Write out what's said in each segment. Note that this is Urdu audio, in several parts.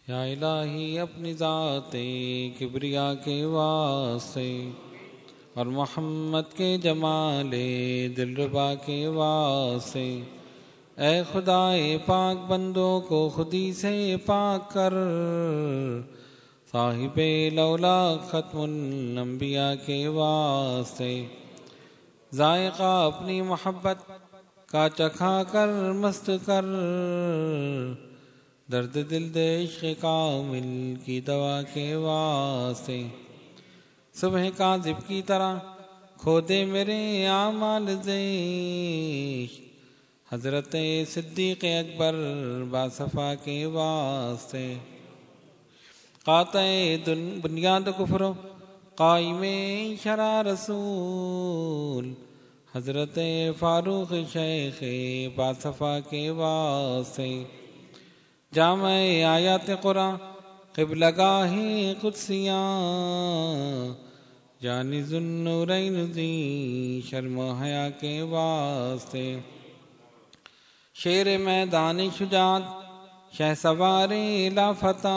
یا الہی اپنی ذات کبریا کے واسطے اور محمد کے جمال دلربا کے واسطے اے خدائے پاک بندوں کو خودی سے پاک کر، صاحب لولا ختم الانبیاء کے واسطے ذائقہ اپنی محبت کا چکھا کر مست کر، درد دل دے عشق کامل کی دوا کے واسطے صبح کاذب کی طرح کھو دے میرے اعمال زیش، حضرت صدیق اکبر باصفا کے واسطے قاطع بنیاد کفر قائم شرع رسول، حضرت فاروق شیخ باصفا کے واسطے جامع آیات قرآن قبلہ گاہ قدسیاں، جانی ذوالنورین ذی شرم و حیا کے واسطے شیر میدان شجاعت شہ سوار لافتہ،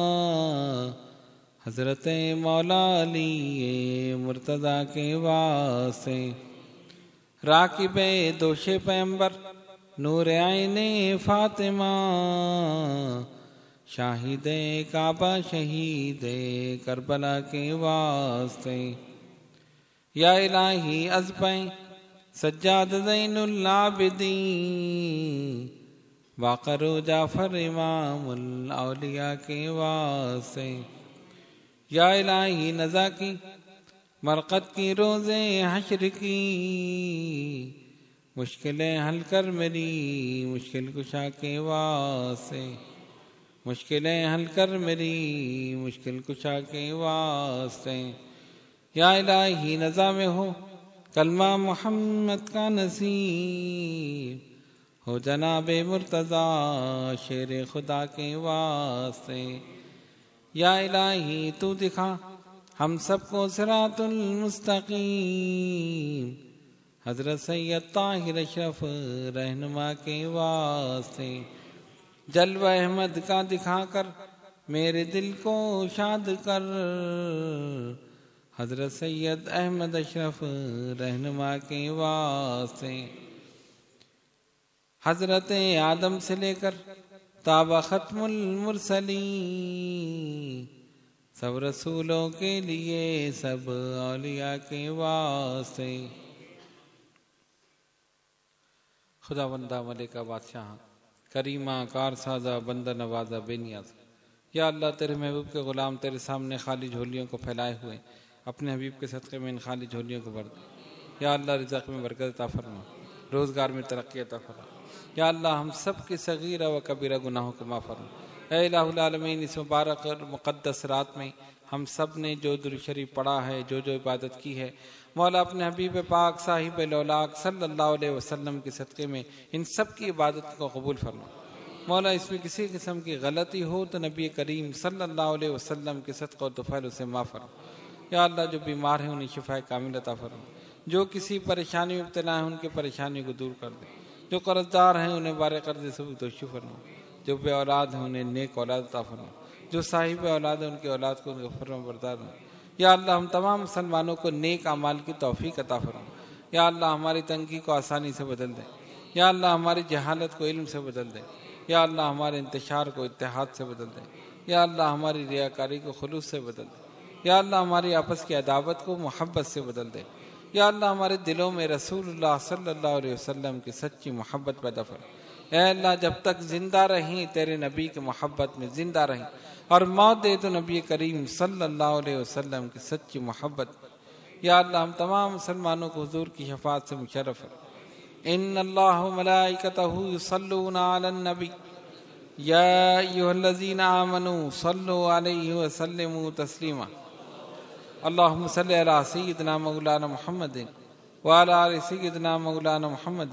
حضرت مولا علی مرتضیٰ کے واسطے راکب دوش پیمبر نور عین فاطمہ، شاہد کعبہ شہید کربلا کے واسطے یا الہی ازپیں سجاد زین العابدین باقر جعفر امام الاولیاء کے واسطے یا الہی نزا کی مرقد کی روز حشر کی، مشکلیں حل کر میری مشکل کشا کے واسطے، مشکلیں حل کر میری مشکل کشا کے واسطے یا الہی نظام میں ہو کلمہ محمد کا نصیب، ہو جناب مرتضیٰ شیر خدا کے واسطے یا الہی تو دکھا ہم سب کو صراط المستقیم، حضرت سید طاہر اشرف رہنما کے واسطے جلوہ احمد کا دکھا کر میرے دل کو شاد کر، حضرت سید احمد اشرف رہنما کے واسطے حضرت آدم سے لے کر تابہ ختم المرسلین سب رسولوں کے لیے سب اولیاء کے واسطے خدا بندہ ملکہ بادشاہ کریمہ کارسازہ بندہ نوازہ بے نیاز، یا اللہ تیرے محبوب کے غلام تیرے سامنے خالی جھولیوں کو پھیلائے ہوئے اپنے حبیب کے صدقے میں ان خالی جھولیوں کو بھر دے، یا اللہ رزق میں برکت عطا فرما، روزگار میں ترقی عطا فرما، یا اللہ ہم سب کی صغیرہ و کبیرہ گناہوں کو معاف فرما، اے الہ العالمین اس مبارک اور مقدس رات میں ہم سب نے جو درود شریف پڑھا ہے، جو جو عبادت کی ہے، مولا اپنے حبیب پاک صاحب لولاک صلی اللہ علیہ وسلم کے صدقے میں ان سب کی عبادت کو قبول فرما، مولا اس میں کسی قسم کی غلطی ہو تو نبی کریم صلی اللہ علیہ وسلم کے صدقہ و طفیل اسے معاف فرما، یا اللہ جو بیمار ہیں انہیں شفا کامل عطا فرما، جو کسی پریشانی میں مبتلا ہیں ان کی پریشانی کو دور کر دے، جو قرض دار ہیں انہیں بارے قرض سے دوشی فرما، جو بے اولاد ہیں انہیں نیک اولاد عطا فرما، جو صاحب اولاد ہیں ان کی اولاد کو ان کا فرما بردار ہوں، یا اللہ ہم تمام مسلمانوں کو نیک اعمال کی توفیق عطا فرما، یا اللہ ہماری تنگی کو آسانی سے بدل دے، یا اللہ ہماری جہالت کو علم سے بدل دے، یا اللہ ہمارے انتشار کو اتحاد سے بدل دے، یا اللہ ہماری ریاکاری کو خلوص سے بدل دے، یا اللہ ہماری آپس کی عداوت کو محبت سے بدل دے، یا اللہ ہمارے دلوں میں رسول اللہ صلی اللہ علیہ وسلم کی سچی محبت پیدا فرما، اے اللہ جب تک زندہ رہیں تیرے نبی کی محبت میں زندہ رہیں اور موت دے تو نبی کریم صلی اللہ علیہ وسلم کی سچی محبت، یا اللہ ہم تمام مسلمانوں کو حضور کی شفاعت سے مشرف ہے، ان اللہ ملائکتہ یصلون علی النبی یا ایھا الذین آمنوا صلوا علیہ وسلموا تسلیما، اللہم صلی علی سیدنا مولانا محمد وعلی آل سیدنا مولانا محمد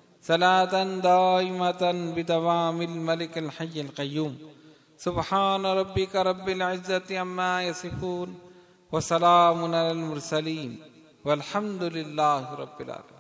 صلاة دائمة بدوام الملک الحی القیوم، سبحان ربک رب العزة عما یصفون وسلام علی المرسلین والحمد للہ رب العالمین۔